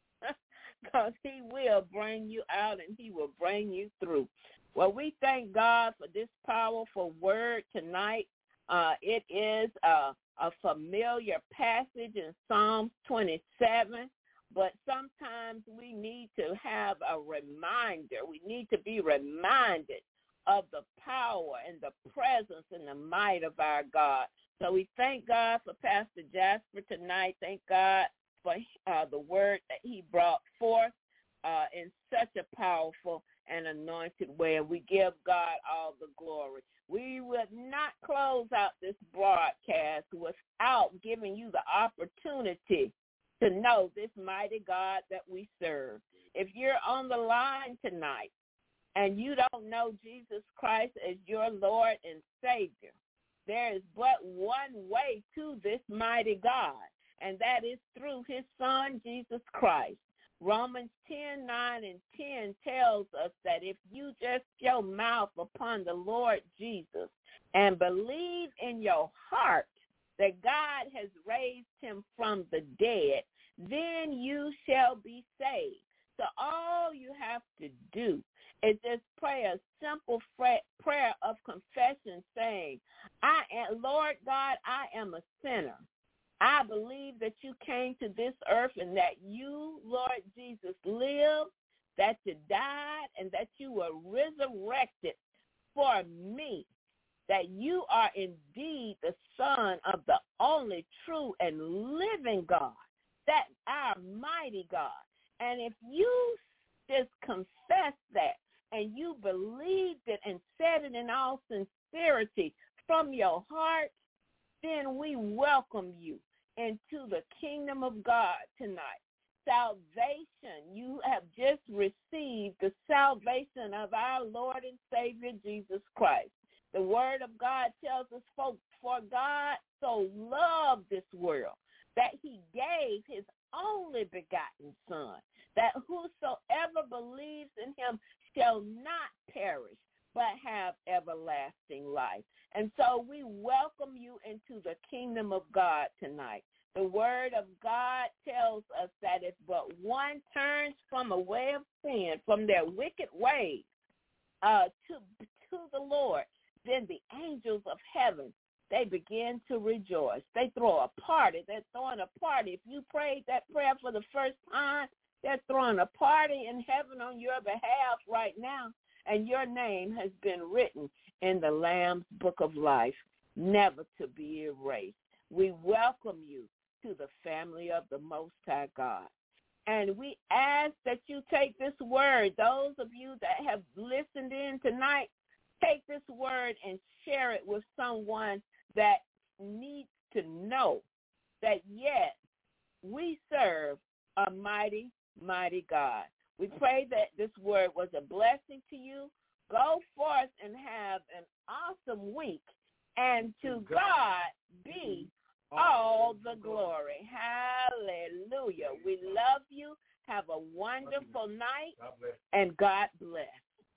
because he will bring you out and he will bring you through. Well, we thank God for this powerful word tonight. Uh, it is a, a familiar passage in Psalms twenty-seven, but sometimes we need to have a reminder. We need to be reminded of the power and the presence and the might of our God. So we thank God for Pastor Jasper tonight. Thank God for uh, the word that he brought forth uh, in such a powerful and anointed way. And we give God all the glory. We will not close out this broadcast without giving you the opportunity to know this mighty God that we serve. If you're on the line tonight and you don't know Jesus Christ as your Lord and Savior, there is but one way to this mighty God, and that is through his Son, Jesus Christ. Romans ten, nine, and ten tells us that if you just your mouth upon the Lord Jesus and believe in your heart that God has raised him from the dead, then you shall be saved. So all you have to do is just pray a simple prayer of confession saying, I am, Lord God, I am a sinner. I believe that you came to this earth and that you, Lord Jesus, lived, that you died, and that you were resurrected for me, that you are indeed the Son of the only true and living God, that our mighty God. And if you just confess that and you believed it and said it in all sincerity from your heart, then we welcome you into the kingdom of God tonight. Salvation, you have just received the salvation of our Lord and Savior Jesus Christ. The word of God tells us, folks, for God so loved this world that he gave his only begotten Son, that whosoever believes in him shall not perish, but have everlasting life. And so we welcome you into the kingdom of God tonight. The word of God tells us that if but one turns from a way of sin, from their wicked ways, uh, to, to the Lord, then the angels of heaven, they begin to rejoice. They throw a party. They're throwing a party. If you prayed that prayer for the first time, they're throwing a party in heaven on your behalf right now, and your name has been written in the Lamb's Book of Life, never to be erased. We welcome you to the family of the Most High God. And we ask that you take this word, those of you that have listened in tonight, take this word and share it with someone that needs to know that, yes, we serve a mighty, mighty God. We pray that this word was a blessing to you. Go forth and have an awesome week, and to God be all the glory. Hallelujah. We love you. Have a wonderful night, and God bless.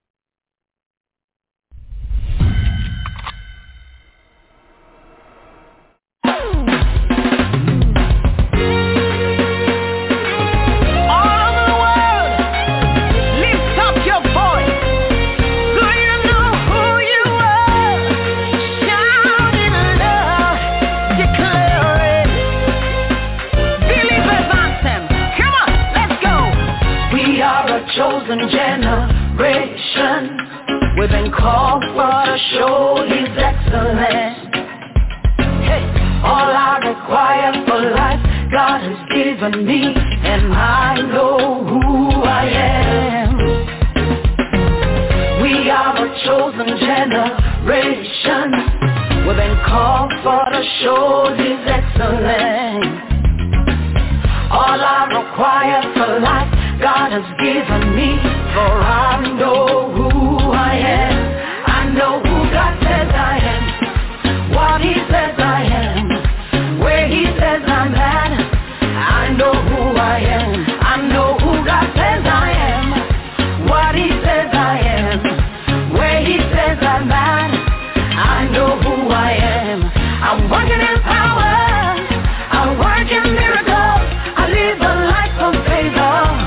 Chosen generation, we've been called for to show his excellence. Hey, all I require for life, God has given me, and I know who I am. We are a chosen generation, we've been called for to show his excellence. All I require for life, God has given me, for I know who I am. I know who God says I am, what he says I am, where he says I'm at. I know who I am. I know who God says I am, what he says I am, where he says I'm at. I know who I am. I'm working in power, I work in miracles, I live a life of favor.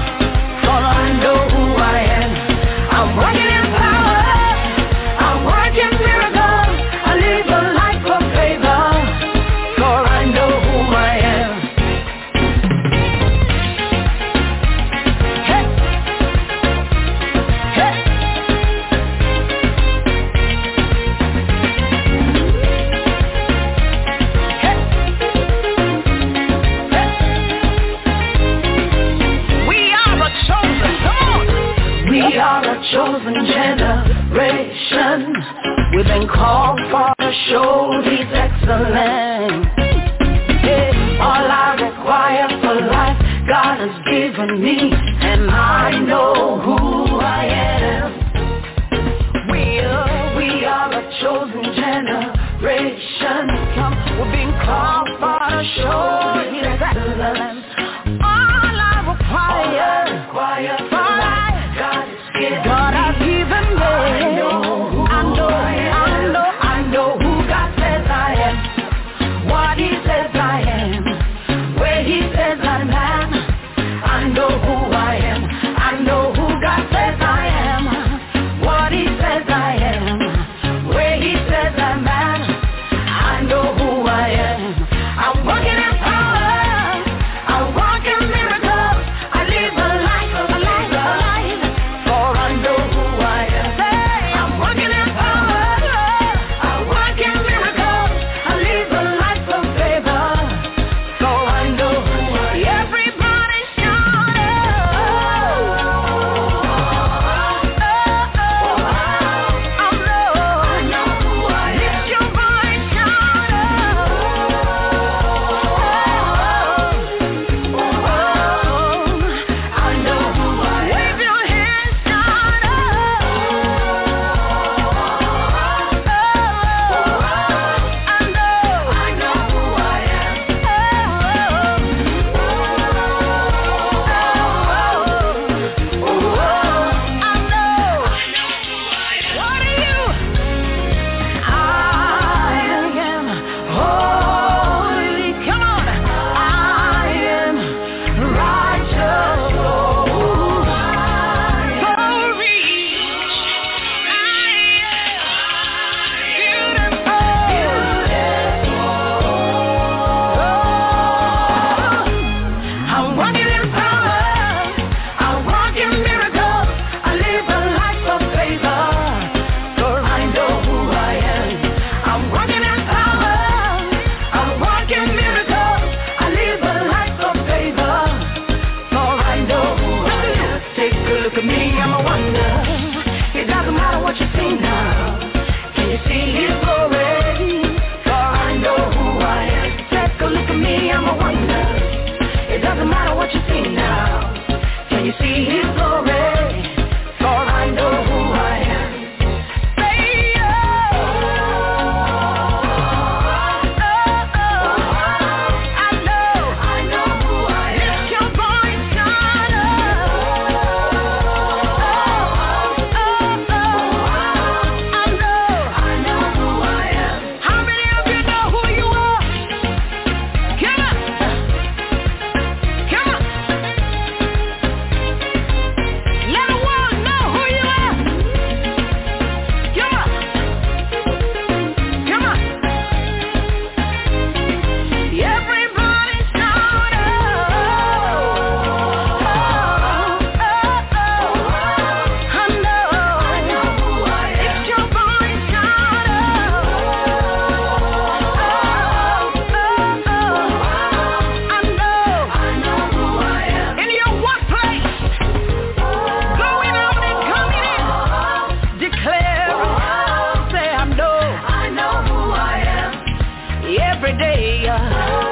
Chosen generation, we've been called for to show his excellence. Yeah, all I require for life, God has given me, and I know who I am. We are, we are a chosen generation. We've been called for to show his excellence. All I require every day.